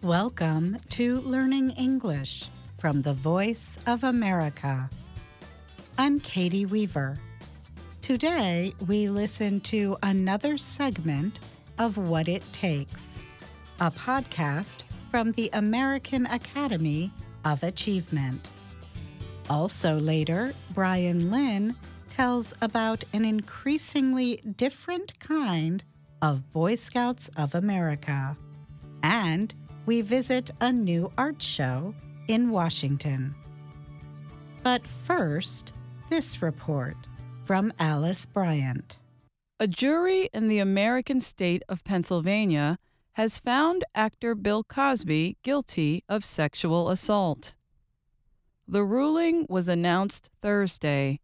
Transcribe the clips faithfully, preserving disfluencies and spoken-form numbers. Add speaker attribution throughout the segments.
Speaker 1: Welcome to Learning English from the Voice of America. I'm Katie Weaver. Today, we listen to another segment of What It Takes, a podcast from the American Academy of Achievement. Also later, Brian Lynn tells about an increasingly different kind of Boy Scouts of America. And we visit a new art show in Washington. But first, this report from Alice Bryant.
Speaker 2: A jury in the American state of Pennsylvania has found actor Bill Cosby guilty of sexual assault. The ruling was announced Thursday.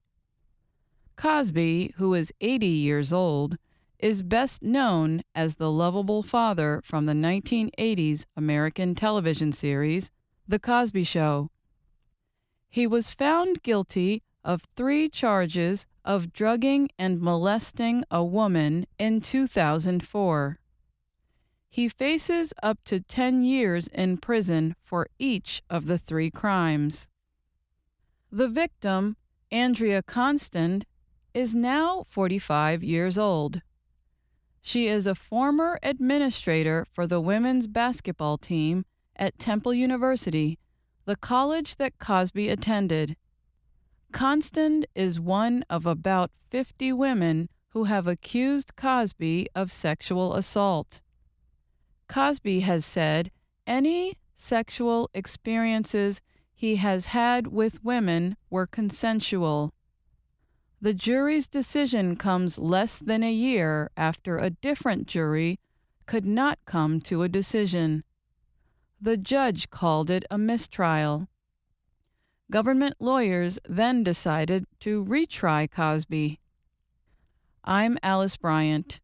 Speaker 2: Cosby, who is eighty years old, is best known as the lovable father from the nineteen eighties American television series, The Cosby Show. He was found guilty of three charges of drugging and molesting a woman in two thousand four. He faces up to ten years in prison for each of the three crimes. The victim, Andrea Constand, is now forty-five years old. She is a former administrator for the women's basketball team at Temple University, the college that Cosby attended. Constand is one of about fifty women who have accused Cosby of sexual assault. Cosby has said any sexual experiences he has had with women were consensual. The jury's decision comes less than a year after a different jury could not come to a decision. The judge called it a mistrial. Government lawyers then decided to retry Cosby. I'm Alice Bryant.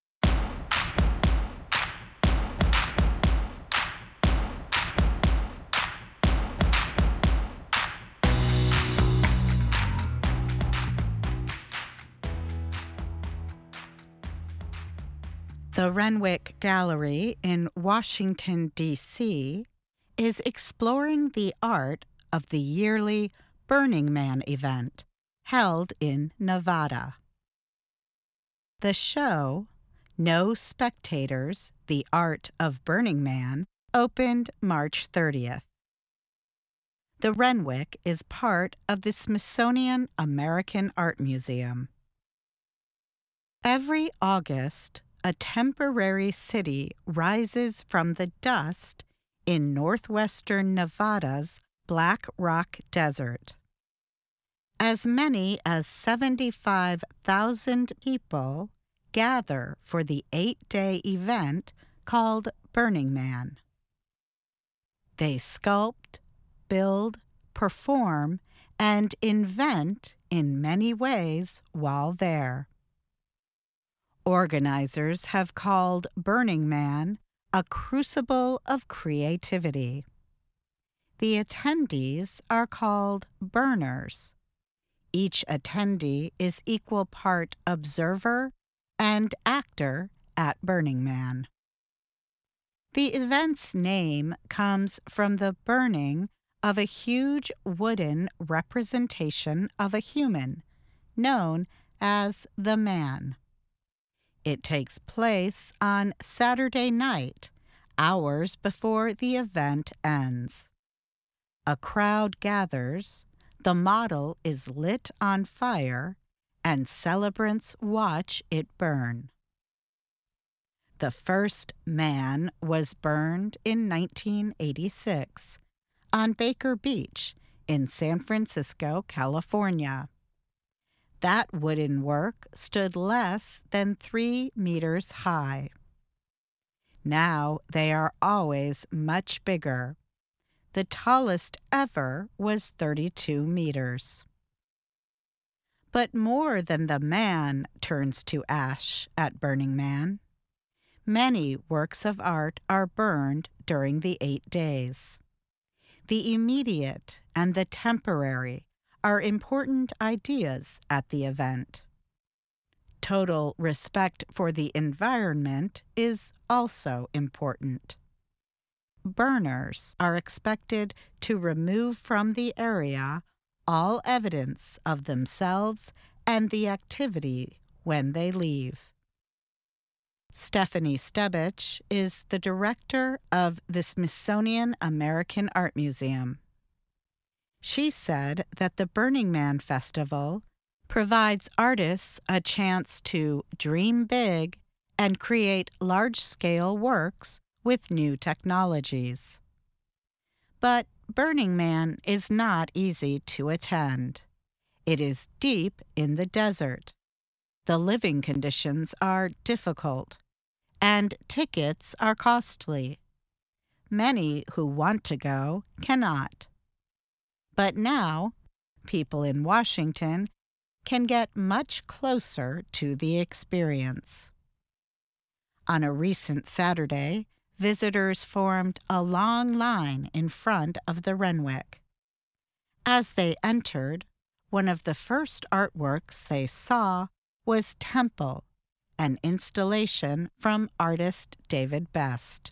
Speaker 1: The Renwick Gallery in Washington, D C is exploring the art of the yearly Burning Man event held in Nevada. The show, No Spectators, The Art of Burning Man, opened March thirtieth. The Renwick is part of the Smithsonian American Art Museum. Every August, a temporary city rises from the dust in northwestern Nevada's Black Rock Desert. As many as seventy-five thousand people gather for the eight-day event called Burning Man. They sculpt, build, perform, and invent in many ways while there. Organizers have called Burning Man a crucible of creativity. The attendees are called burners. Each attendee is equal part observer and actor at Burning Man. The event's name comes from the burning of a huge wooden representation of a human, known as the Man. It takes place on Saturday night, hours before the event ends. A crowd gathers, the model is lit on fire, and celebrants watch it burn. The first man was burned in nineteen eighty-six on Baker Beach in San Francisco, California. That wooden work stood less than three meters high. Now they are always much bigger. The tallest ever was thirty-two meters. But more than the man turns to ash at Burning Man. Many works of art are burned during the eight days. The immediate and the temporary are important ideas at the event. Total respect for the environment is also important. burners are expected to remove from the area all evidence of themselves and the activity when they leave. Stephanie Stebich is the director of the Smithsonian American Art Museum. She said that the Burning Man Festival provides artists a chance to dream big and create large-scale works with new technologies. But Burning Man is not easy to attend. It is deep in the desert. The living conditions are difficult, and tickets are costly. Many who want to go cannot. But now, people in Washington can get much closer to the experience. On a recent Saturday, visitors formed a long line in front of the Renwick. As they entered, one of the first artworks they saw was Temple, an installation from artist David Best.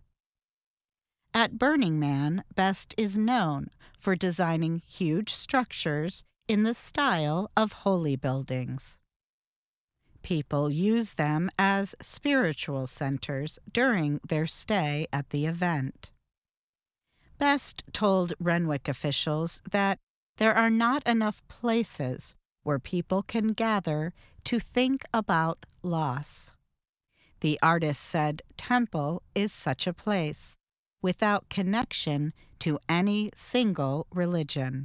Speaker 1: At Burning Man, Best is known for designing huge structures in the style of holy buildings. People use them as spiritual centers during their stay at the event. Best told Renwick officials that there are not enough places where people can gather to think about loss. The artist said Temple is such a place, without connection to any single religion.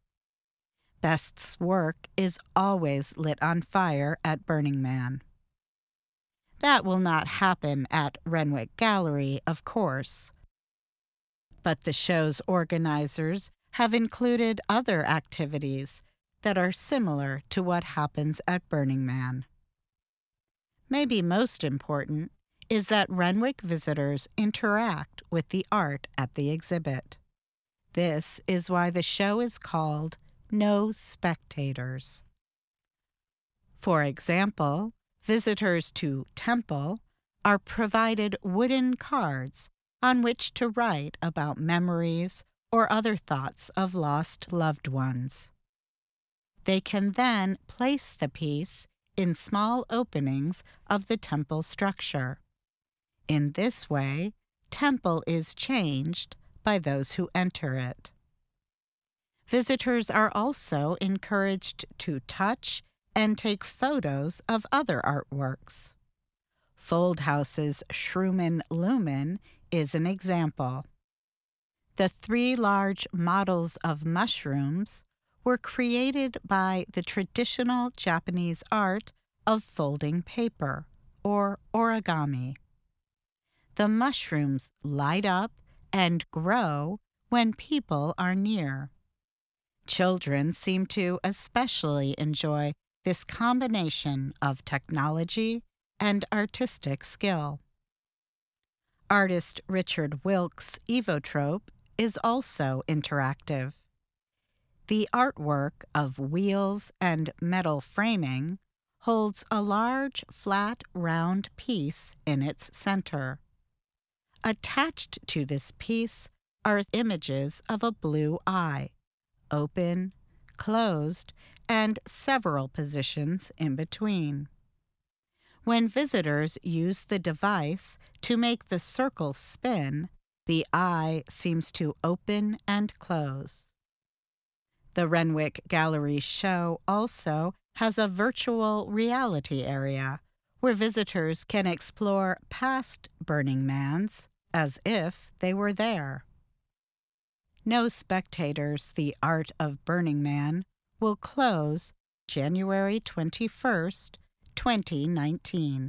Speaker 1: Best's work is always lit on fire at Burning Man. That will not happen at Renwick Gallery, of course. But the show's organizers have included other activities that are similar to what happens at Burning Man. Maybe most important is that Renwick visitors interact with the art at the exhibit. This is why the show is called No Spectators. For example, visitors to Temple are provided wooden cards on which to write about memories or other thoughts of lost loved ones. They can then place the piece in small openings of the temple structure. In this way, Temple is changed by those who enter it. Visitors are also encouraged to touch and take photos of other artworks. Foldhouse's Shroomin' Lumen is an example. The three large models of mushrooms were created by the traditional Japanese art of folding paper, or origami. The mushrooms light up and grow when people are near. Children seem to especially enjoy this combination of technology and artistic skill. Artist Richard Wilkes' Evotrope is also interactive. The artwork of wheels and metal framing holds a large, flat, round piece in its center. Attached to this piece are images of a blue eye, open, closed, and several positions in between. When visitors use the device to make the circle spin, the eye seems to open and close. The Renwick Gallery show also has a virtual reality area where visitors can explore past Burning Mans as if they were there. No Spectators, The Art of Burning Man will close January twenty-first, twenty nineteen.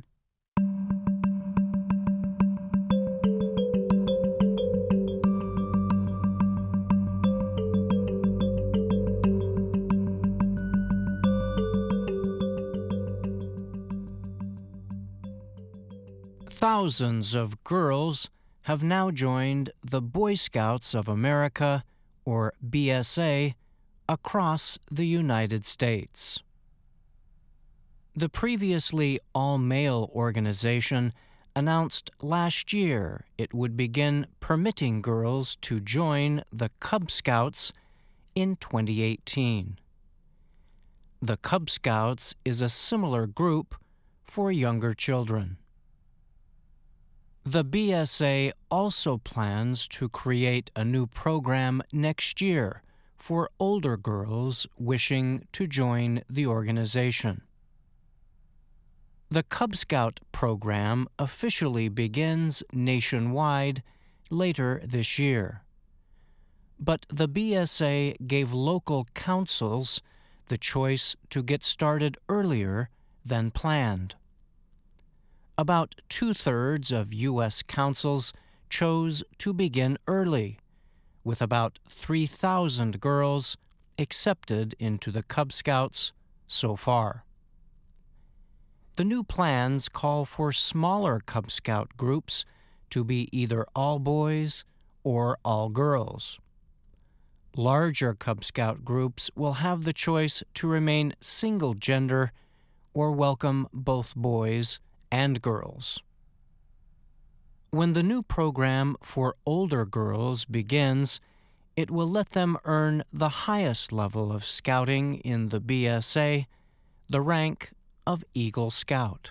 Speaker 3: Thousands of girls have now joined the Boy Scouts of America, or B S A, across the United States. The previously all-male organization announced last year it would begin permitting girls to join the Cub Scouts in twenty eighteen. The Cub Scouts is a similar group for younger children. The B S A also plans to create a new program next year for older girls wishing to join the organization. The Cub Scout program officially begins nationwide later this year, but the B S A gave local councils the choice to get started earlier than planned. About two-thirds of U S councils chose to begin early, with about three thousand girls accepted into the Cub Scouts so far. The new plans call for smaller Cub Scout groups to be either all boys or all girls. Larger Cub Scout groups will have the choice to remain single-gender or welcome both boys and girls. When the new program for older girls begins, it will let them earn the highest level of scouting in the B S A, the rank of Eagle Scout.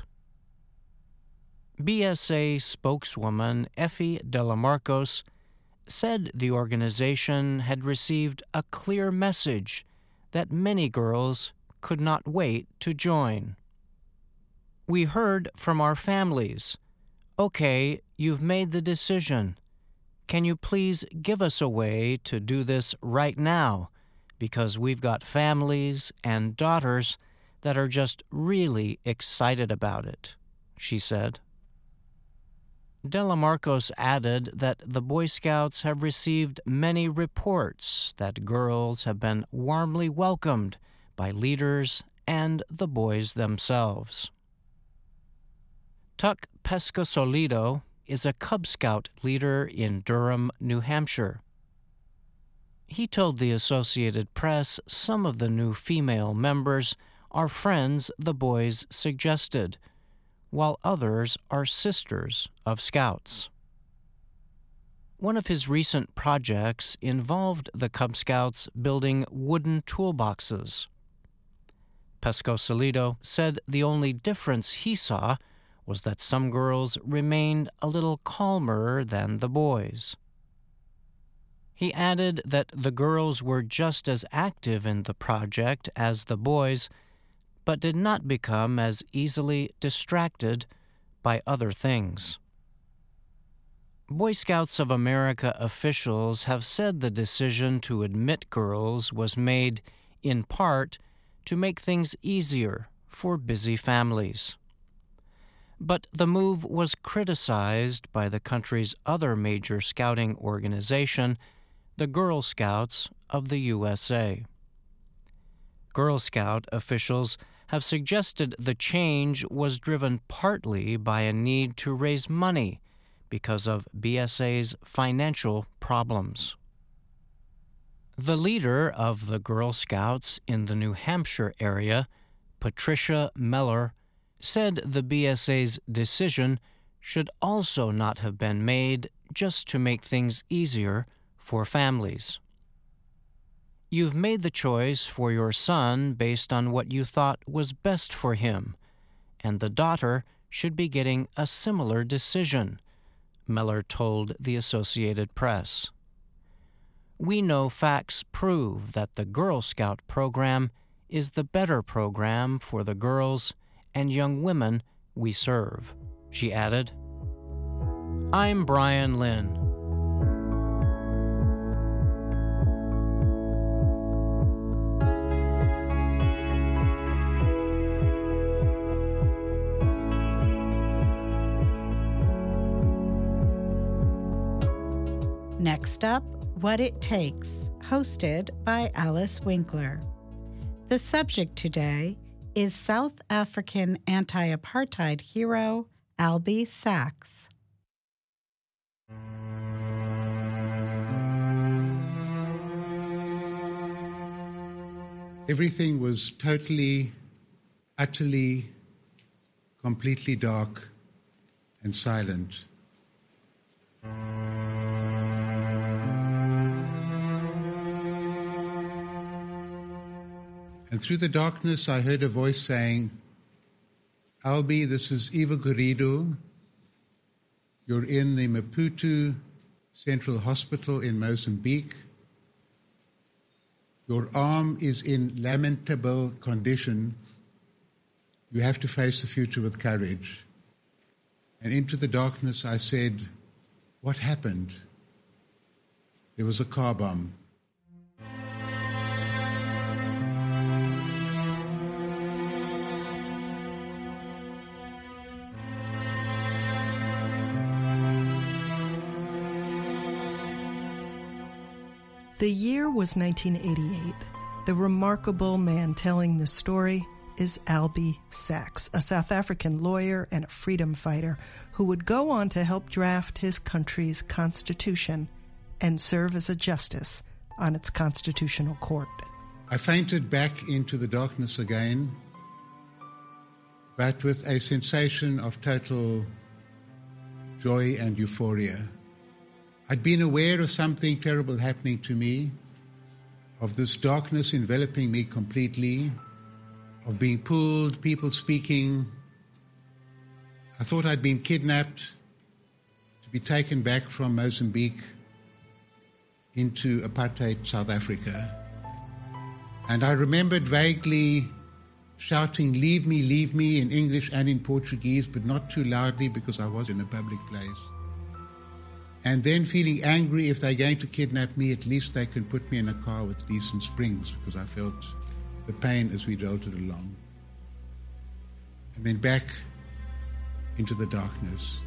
Speaker 3: B S A spokeswoman Effie Delamarcos said the organization had received a clear message that many girls could not wait to join. "We heard from our families, okay, you've made the decision. Can you please give us a way to do this right now? Because we've got families and daughters that are just really excited about it," she said. Delamarcos added that the Boy Scouts have received many reports that girls have been warmly welcomed by leaders and the boys themselves. Tuck Pescosolido is a Cub Scout leader in Durham, New Hampshire. He told the Associated Press some of the new female members are friends the boys suggested, while others are sisters of Scouts. One of his recent projects involved the Cub Scouts building wooden toolboxes. Pescosolido said the only difference he saw was that some girls remained a little calmer than the boys. He added that the girls were just as active in the project as the boys, but did not become as easily distracted by other things. Boy Scouts of America officials have said the decision to admit girls was made, in part, to make things easier for busy families. But the move was criticized by the country's other major scouting organization, the Girl Scouts of the U S A. Girl Scout officials have suggested the change was driven partly by a need to raise money because of B S A's financial problems. The leader of the Girl Scouts in the New Hampshire area, Patricia Meller, said the B S A's decision should also not have been made just to make things easier for families. "You've made the choice for your son based on what you thought was best for him, and the daughter should be getting a similar decision," Meller told the Associated Press. "We know facts prove that the Girl Scout program is the better program for the girls and young women we serve," she added. I'm Brian Lynn.
Speaker 1: Next up, What It Takes, hosted by Alice Winkler. The subject today is South African anti-apartheid hero Albie Sachs.
Speaker 4: Everything was totally, utterly, completely dark and silent. And through the darkness, I heard a voice saying, "Albie, this is Eva Gurido. You're in the Maputo Central Hospital in Mozambique. Your arm is in lamentable condition. You have to face the future with courage." And into the darkness, I said, "What happened?" There was a car bomb.
Speaker 5: The year was nineteen eighty-eight. The remarkable man telling the story is Albie Sachs, a South African lawyer and a freedom fighter who would go on to help draft his country's constitution and serve as a justice on its constitutional court.
Speaker 4: I fainted back into the darkness again, but with a sensation of total joy and euphoria. I'd been aware of something terrible happening to me, of this darkness enveloping me completely, of being pulled, people speaking. I thought I'd been kidnapped to be taken back from Mozambique into apartheid South Africa. And I remembered vaguely shouting, "Leave me, leave me," in English and in Portuguese, but not too loudly because I was in a public place. And then feeling angry, if they're going to kidnap me, at least they can put me in a car with decent springs, because I felt the pain as we jolted along. And then back into the darkness.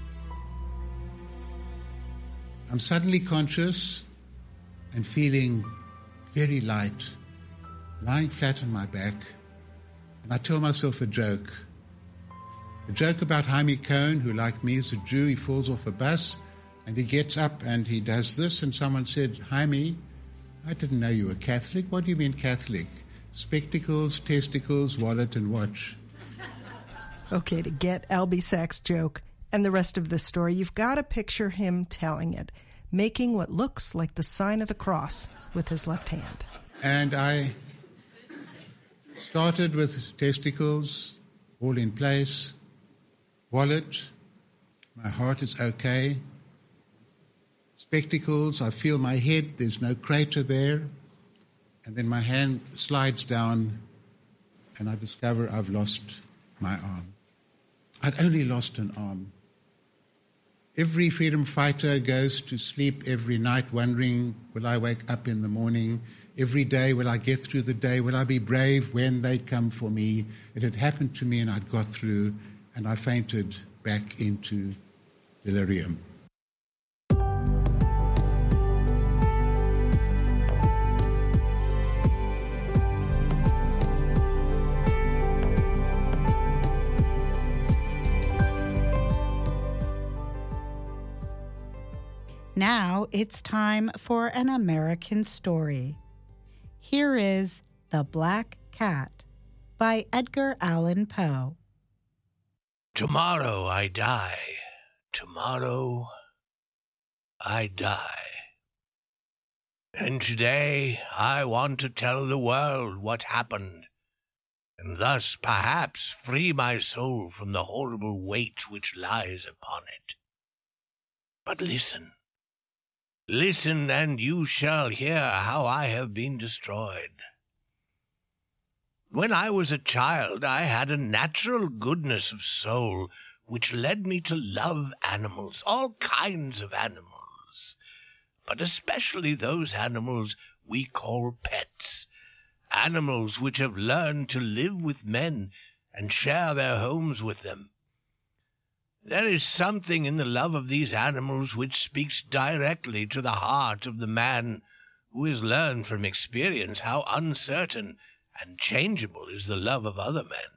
Speaker 4: I'm suddenly conscious and feeling very light, lying flat on my back. And I tell myself a joke. A joke about Jaime Cohn, who, like me, is a Jew. He falls off a bus, and he gets up and he does this, and someone said, "Jaime, I didn't know you were Catholic. What do you mean Catholic? Spectacles, testicles, wallet, and watch."
Speaker 5: Okay, to get Albie Sachs' joke and the rest of this story, you've got to picture him telling it, making what looks like the sign of the cross with his left hand.
Speaker 4: And I started with testicles, all in place, wallet, my heart is okay. Spectacles, I feel my head, there's no crater there. And then my hand slides down and I discover I've lost my arm. I'd only lost an arm. Every freedom fighter goes to sleep every night wondering, will I wake up in the morning? Every day, will I get through the day? Will I be brave when they come for me? It had happened to me and I'd got through, and I fainted back into delirium.
Speaker 1: Now it's time for an American story. Here is The Black Cat by Edgar Allan Poe.
Speaker 6: Tomorrow I die. Tomorrow I die. And today I want to tell the world what happened, and thus perhaps free my soul from the horrible weight which lies upon it. But listen. Listen, and you shall hear how I have been destroyed. When I was a child, I had a natural goodness of soul which led me to love animals, all kinds of animals, but especially those animals we call pets, animals which have learned to live with men and share their homes with them. There is something in the love of these animals which speaks directly to the heart of the man who has learned from experience how uncertain and changeable is the love of other men.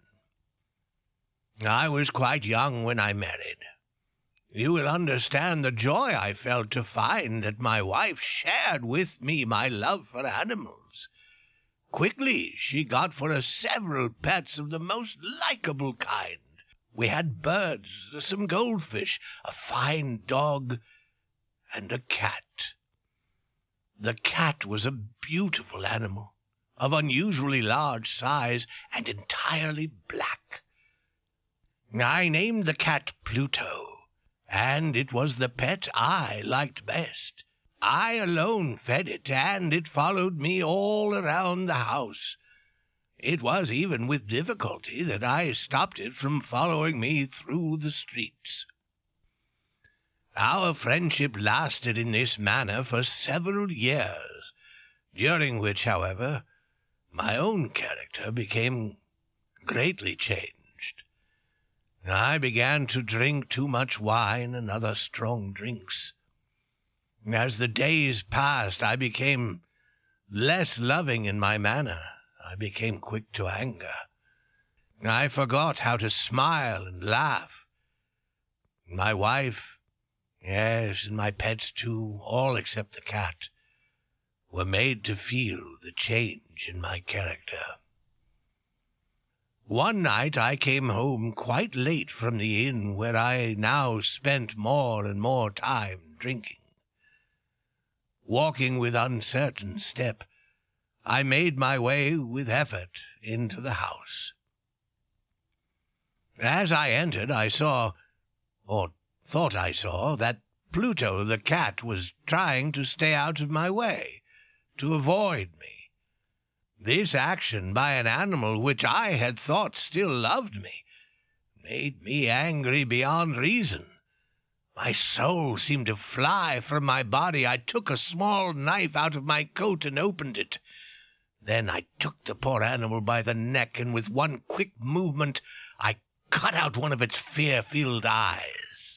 Speaker 6: I was quite young when I married. You will understand the joy I felt to find that my wife shared with me my love for animals. Quickly she got for us several pets of the most likable kind, We had birds, some goldfish, a fine dog, and a cat. The cat was a beautiful animal, of unusually large size and entirely black. I named the cat Pluto, and it was the pet I liked best. I alone fed it, and it followed me all around the house. It was even with difficulty that I stopped it from following me through the streets. Our friendship lasted in this manner for several years, during which, however, my own character became greatly changed. I began to drink too much wine and other strong drinks. As the days passed, I became less loving in my manner. I became quick to anger. I forgot how to smile and laugh. My wife, yes, and my pets too, all except the cat, were made to feel the change in my character. One night I came home quite late from the inn where I now spent more and more time drinking. Walking with uncertain step, I made my way with effort into the house. As I entered, I saw, or thought I saw, that Pluto the cat was trying to stay out of my way, to avoid me. This action by an animal which I had thought still loved me made me angry beyond reason. My soul seemed to fly from my body. I took a small knife out of my coat and opened it. Then I took the poor animal by the neck, and with one quick movement I cut out one of its fear-filled eyes.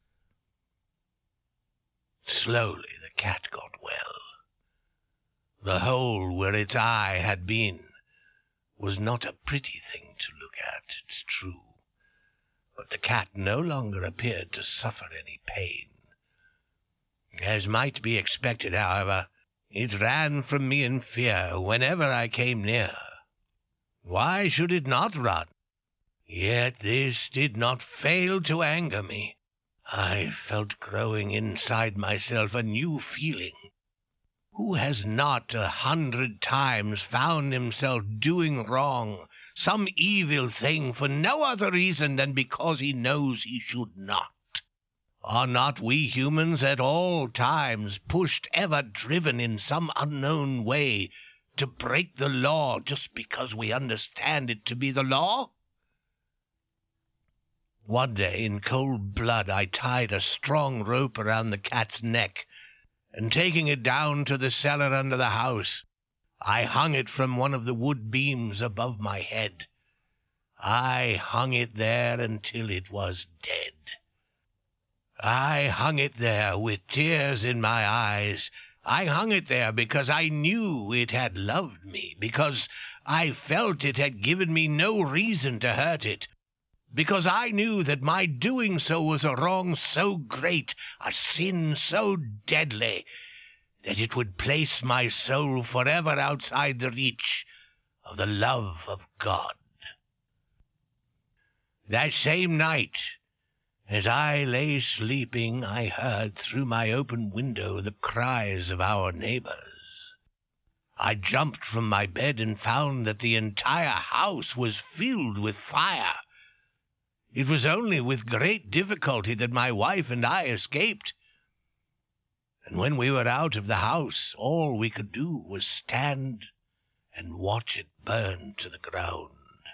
Speaker 6: Slowly the cat got well. The hole where its eye had been was not a pretty thing to look at, it's true, but the cat no longer appeared to suffer any pain. As might be expected, however, it ran from me in fear whenever I came near. Why should it not run? Yet this did not fail to anger me. I felt growing inside myself a new feeling. Who has not a hundred times found himself doing wrong, some evil thing, for no other reason than because he knows he should not? Are not we humans at all times pushed, ever driven in some unknown way, to break the law just because we understand it to be the law? One day, in cold blood, I tied a strong rope around the cat's neck, and taking it down to the cellar under the house, I hung it from one of the wood beams above my head. I hung it there until it was dead. I hung it there with tears in my eyes. I hung it there because I knew it had loved me, because I felt it had given me no reason to hurt it, because I knew that my doing so was a wrong so great, a sin so deadly, that it would place my soul forever outside the reach of the love of God. That same night, as I lay sleeping, I heard through my open window the cries of our neighbors. I jumped from my bed and found that the entire house was filled with fire. It was only with great difficulty that my wife and I escaped. And when we were out of the house, all we could do was stand and watch it burn to the ground.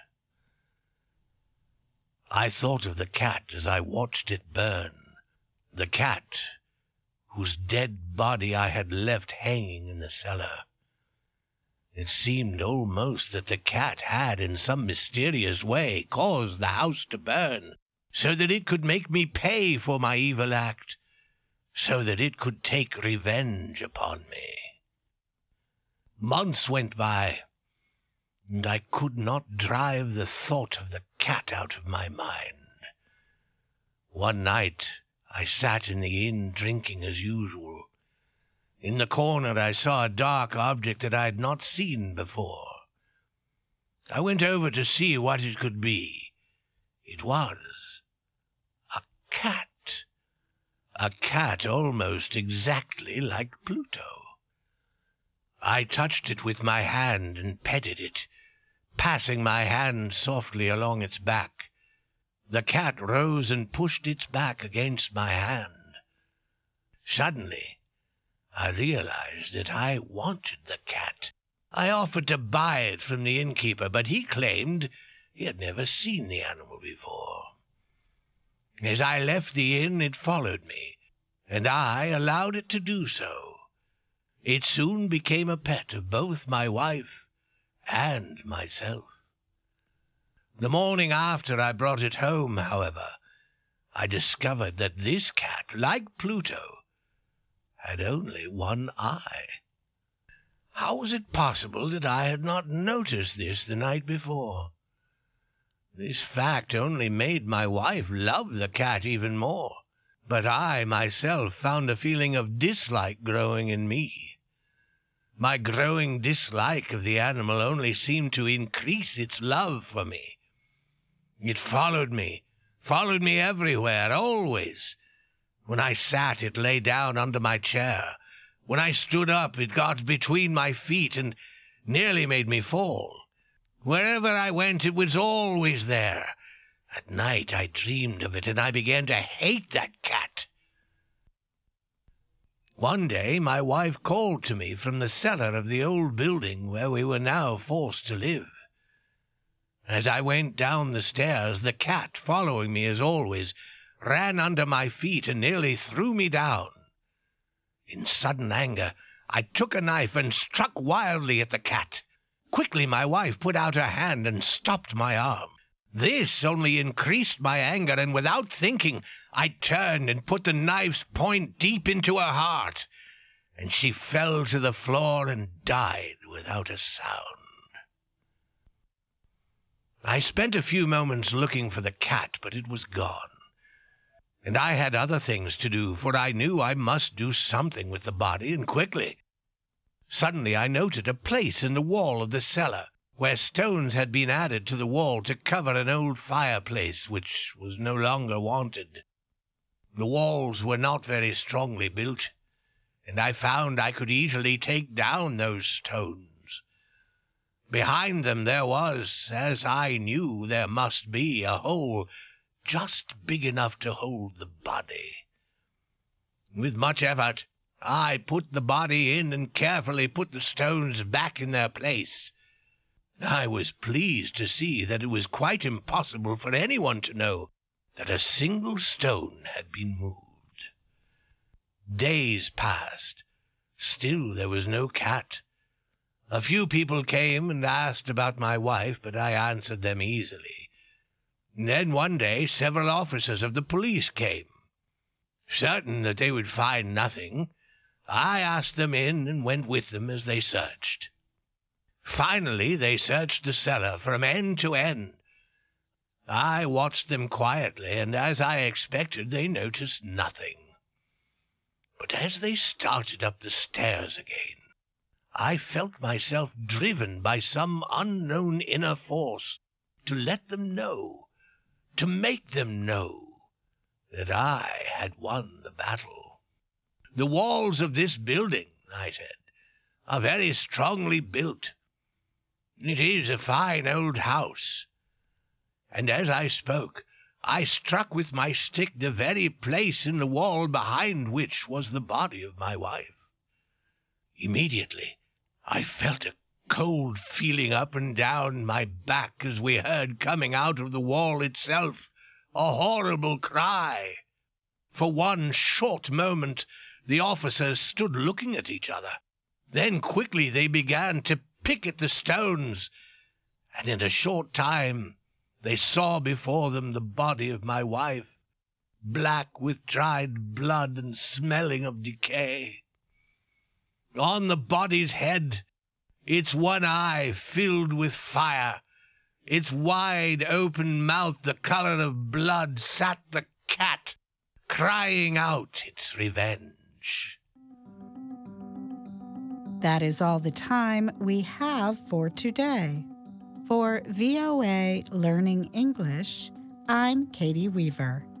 Speaker 6: I thought of the cat as I watched it burn, the cat whose dead body I had left hanging in the cellar. It seemed almost that the cat had, in some mysterious way, caused the house to burn, so that it could make me pay for my evil act, so that it could take revenge upon me. Months went by, and I could not drive the thought of the cat out of my mind. One night I sat in the inn drinking as usual. In the corner I saw a dark object that I had not seen before. I went over to see what it could be. It was a cat. A cat almost exactly like Pluto. I touched it with my hand and petted it, passing my hand softly along its back. The cat rose and pushed its back against my hand. Suddenly, I realized that I wanted the cat. I offered to buy it from the innkeeper, but he claimed he had never seen the animal before. As I left the inn, it followed me, and I allowed it to do so. It soon became a pet of both my wife and myself. The morning after I brought it home, however, I discovered that this cat, like Pluto, had only one eye. How was it possible that I had not noticed this the night before? This fact only made my wife love the cat even more, but I myself found a feeling of dislike growing in me. My growing dislike of the animal only seemed to increase its love for me. It followed me, followed me everywhere, always. When I sat, it lay down under my chair. When I stood up, it got between my feet and nearly made me fall. Wherever I went, it was always there. At night I dreamed of it, and I began to hate that cat. One day my wife called to me from the cellar of the old building where we were now forced to live. As I went down the stairs, the cat, following me as always, ran under my feet and nearly threw me down. In sudden anger, I took a knife and struck wildly at the cat. Quickly my wife put out her hand and stopped my arm. This only increased my anger, and without thinking, I turned and put the knife's point deep into her heart, and she fell to the floor and died without a sound. I spent a few moments looking for the cat, but it was gone. And I had other things to do, for I knew I must do something with the body, and quickly. Suddenly I noted a place in the wall of the cellar, where stones had been added to the wall to cover an old fireplace which was no longer wanted. The walls were not very strongly built, and I found I could easily take down those stones. Behind them there was, as I knew there must be, a hole just big enough to hold the body. With much effort, I put the body in and carefully put the stones back in their place. I was pleased to see that it was quite impossible for anyone to know that a single stone had been moved. Days passed. Still there was no cat. A few people came and asked about my wife, but I answered them easily. And then one day several officers of the police came. Certain that they would find nothing, I asked them in and went with them as they searched. Finally they searched the cellar from end to end. I watched them quietly, and as I expected, they noticed nothing. But as they started up the stairs again, I felt myself driven by some unknown inner force to let them know, to make them know, that I had won the battle. The walls of this building, I said, are very strongly built. It is a fine old house. And as I spoke, I struck with my stick the very place in the wall behind which was the body of my wife. Immediately, I felt a cold feeling up and down my back as we heard coming out of the wall itself a horrible cry. For one short moment, the officers stood looking at each other. Then quickly they began to pick at the stones, and in a short time they saw before them the body of my wife, black with dried blood and smelling of decay. On the body's head, its one eye filled with fire, its wide open mouth the color of blood, sat the cat, crying out its revenge.
Speaker 1: That is all the time we have for today. For V O A Learning English, I'm Katie Weaver.